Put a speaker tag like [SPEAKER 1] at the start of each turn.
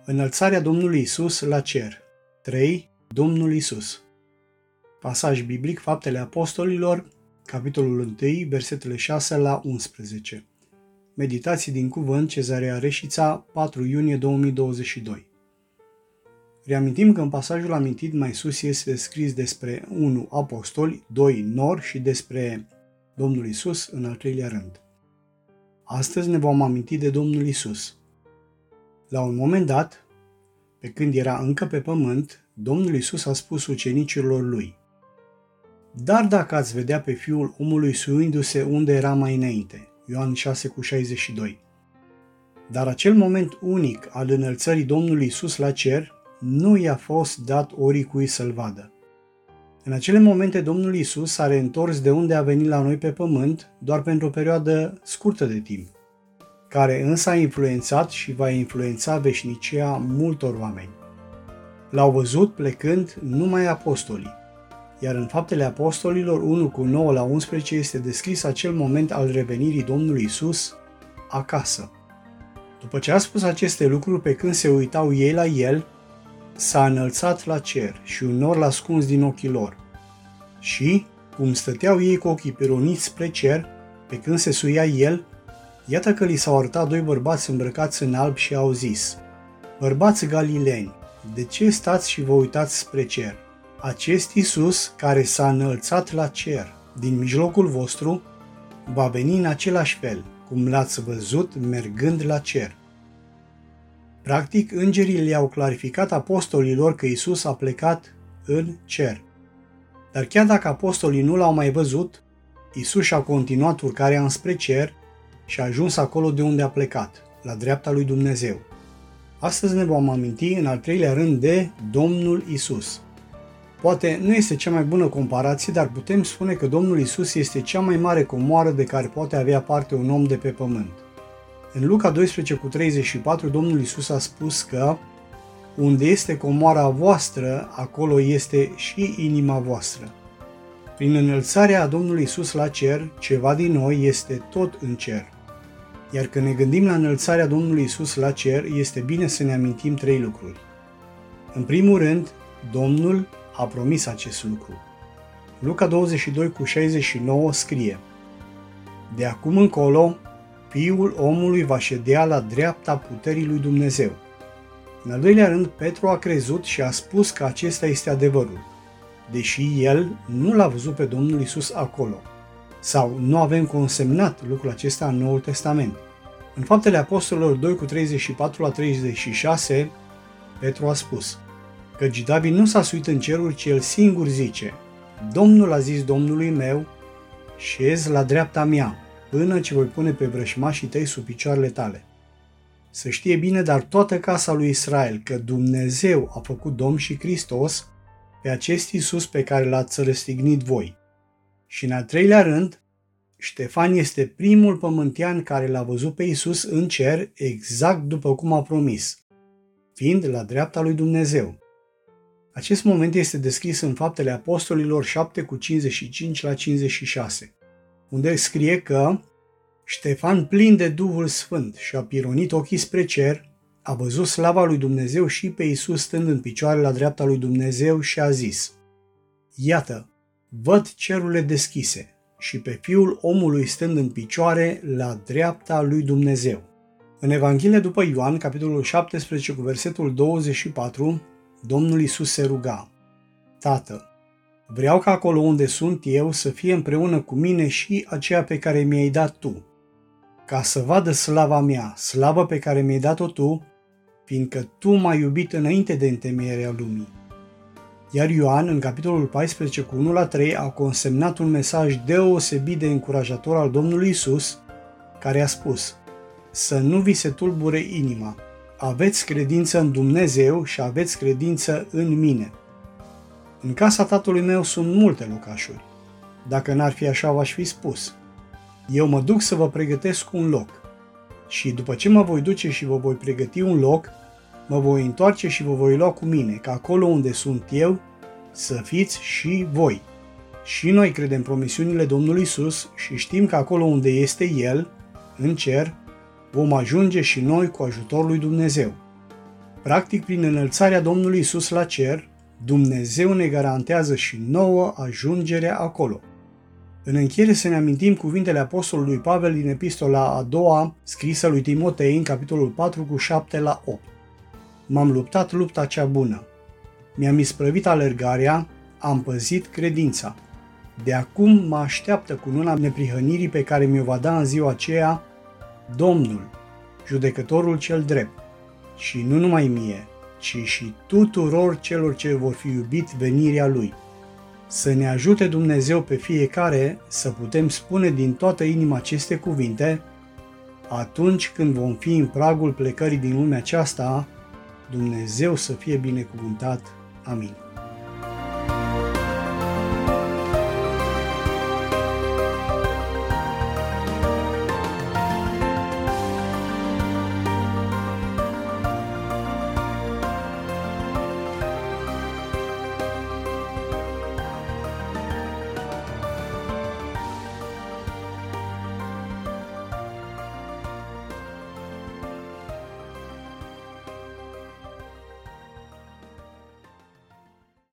[SPEAKER 1] Înălțarea Domnului Isus la cer. 3. Domnul Isus. Pasaj biblic, Faptele Apostolilor, capitolul 1, versetele 6 la 11. Meditații din cuvânt, Cezarea Reșița, 4 iunie 2022. Reamintim că în pasajul amintit mai sus este scris despre 1. Apostoli, 2. Nori și despre Domnul Isus în al treilea rând. Astăzi ne vom aminti de Domnul Isus. La un moment dat, pe când era încă pe pământ, Domnul Isus a spus ucenicilor lui: Dar dacă ați vedea pe Fiul omului suindu-se unde era mai înainte, Ioan 6,62. Dar acel moment unic al înălțării Domnului Isus la cer nu i-a fost dat oricui să-l vadă. În acele momente Domnul Isus s-a reîntors de unde a venit la noi pe pământ doar pentru o perioadă scurtă de timp, care însă a influențat și va influența veșnicia multor oameni. L-au văzut plecând numai apostolii, iar în Faptele Apostolilor 1:9-11 este descris acel moment al revenirii Domnului Isus acasă. După ce a spus aceste lucruri, pe când se uitau ei la el, s-a înălțat la cer și un nor l-a ascuns din ochii lor. Și, cum stăteau ei cu ochii pironiți spre cer, pe când se suia el, iată că li s-au arătat doi bărbați îmbrăcați în alb și au zis: Bărbați galileni, de ce stați și vă uitați spre cer? Acest Iisus, care s-a înălțat la cer din mijlocul vostru, va veni în același fel, cum l-ați văzut mergând la cer. Practic, îngerii le-au clarificat apostolilor că Iisus a plecat în cer. Dar chiar dacă apostolii nu l-au mai văzut, Iisus și-a continuat urcarea înspre cer și a ajuns acolo de unde a plecat, la dreapta lui Dumnezeu. Astăzi ne vom aminti în al treilea rând de Domnul Isus. Poate nu este cea mai bună comparație, dar putem spune că Domnul Isus este cea mai mare comoară de care poate avea parte un om de pe pământ. În Luca 12:34, Domnul Isus a spus că unde este comoara voastră, acolo este și inima voastră. Prin înălțarea Domnului Isus la cer, ceva din noi este tot în cer. Iar când ne gândim la înălțarea Domnului Isus la cer, este bine să ne amintim trei lucruri. În primul rând, Domnul a promis acest lucru. Luca 22:69 scrie: De acum încolo, Fiul omului va ședea la dreapta puterii lui Dumnezeu. În al doilea rând, Petru a crezut și a spus că acesta este adevărul, deși el nu l-a văzut pe Domnul Isus acolo, sau nu avem consemnat lucrul acesta în Noul Testament. În Faptele Apostolilor 2:34-36, Petru a spus: Căci David nu s-a suit în ceruri, ci el singur zice: Domnul a zis Domnului meu, șezi la dreapta mea, până ce voi pune pe vrășmașii tăi sub picioarele tale. Să știe bine, dar toată casa lui Israel, că Dumnezeu a făcut Domn și Hristos pe acest Iisus pe care l-ați răstignit voi. Și în al treilea rând, Ștefan este primul pământean care l-a văzut pe Iisus în cer exact după cum a promis, fiind la dreapta lui Dumnezeu. Acest moment este descris în Faptele Apostolilor 7:55-56, unde scrie că Ștefan, plin de Duhul Sfânt și a pironit ochii spre cer, a văzut slava lui Dumnezeu și pe Iisus stând în picioare la dreapta lui Dumnezeu și a zis: Iată, văd cerurile deschise și pe Fiul omului stând în picioare la dreapta lui Dumnezeu. În Evanghelia după Ioan, capitolul 17, cu versetul 24, Domnul Iisus se ruga: Tată, vreau ca acolo unde sunt eu să fie împreună cu mine și aceea pe care mi-ai dat tu, ca să vadă slava mea, slavă pe care mi-ai dat-o tu, fiindcă tu m-ai iubit înainte de întemeierea lumii. Iar Ioan, în capitolul 14, cu 1-3, a consemnat un mesaj deosebit de încurajator al Domnului Iisus, care a spus: Să nu vi se tulbure inima, aveți credință în Dumnezeu și aveți credință în mine. În casa tatălui meu sunt multe locașuri. Dacă n-ar fi așa, v-aș fi spus. Eu mă duc să vă pregătesc un loc. Și după ce mă voi duce și vă voi pregăti un loc, mă voi întoarce și vă voi lua cu mine, ca acolo unde sunt eu, să fiți și voi. Și noi credem promisiunile Domnului Isus și știm că acolo unde este El, în cer, vom ajunge și noi cu ajutorul lui Dumnezeu. Practic, prin înălțarea Domnului Isus la cer, Dumnezeu ne garantează și nouă ajungerea acolo. În încheiere să ne amintim cuvintele apostolului Pavel din epistola a doua, scrisă lui Timotei în capitolul 4 cu 7 la 8. M-am luptat lupta cea bună. Mi-am isprăvit alergarea, am păzit credința. De acum mă așteaptă cununa neprihănirii pe care mi-o va da în ziua aceea Domnul, judecătorul cel drept. Și nu numai mie, ci și tuturor celor ce vor fi iubit venirea Lui. Să ne ajute Dumnezeu pe fiecare să putem spune din toată inima aceste cuvinte atunci când vom fi în pragul plecării din lumea aceasta. Dumnezeu să fie binecuvântat. Amin.